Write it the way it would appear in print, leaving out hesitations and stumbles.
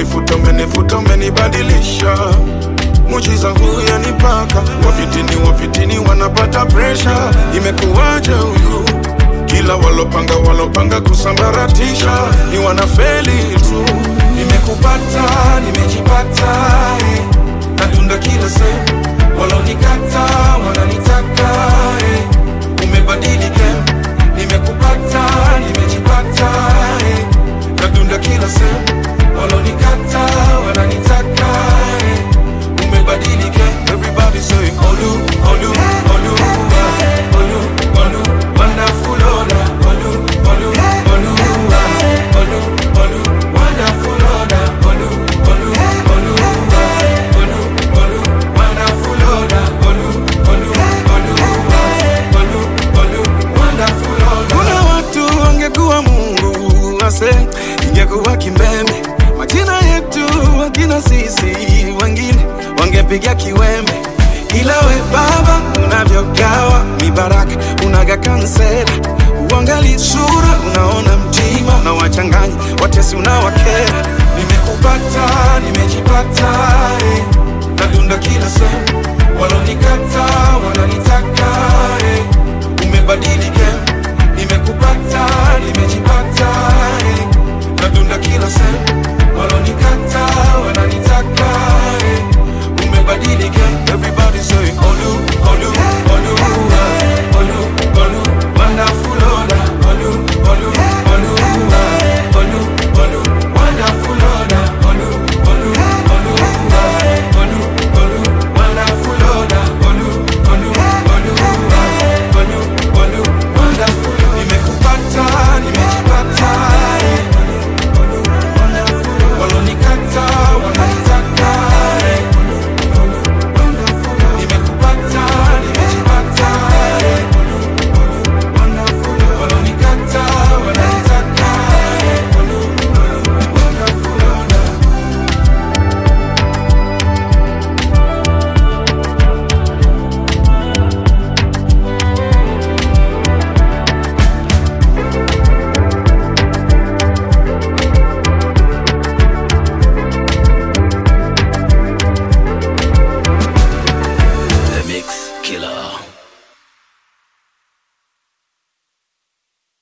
umenifuta umenibadilisha. Muujiza huu yanipaka, wafitini wanapata pressure. Imekuwaje huyu? Kila walopanga kusambaratisha ni wanafeli tu. Nimekupata, nimejipata, natunda kila sehemu. Walonikata, wananitaka, umebadilika. Nimekupata, nimejipata, natunda kila sehemu. Walonikata, wananitaka, umebadilika. Everybody say Olu, Olu, Olu, Olu, Olu, wonderful Lord. Olu, Olu, Olu, Olu, Olu, wonderful Lord. Olu, Olu, Olu, Olu, Olu, wonderful Lord. Olu, Olu, Olu, Olu, Olu, wonderful Lord. Kuna watu wangekuwa Mungu ase, ingekuwa kimbembe. Majina yetu wakina sisi wengine wangepiga kiwembe. Ila we Baba unavyogawa mibaraka, unaga kansela. Uangali sura, unaona mtima, unawachanganya watesi unawakera.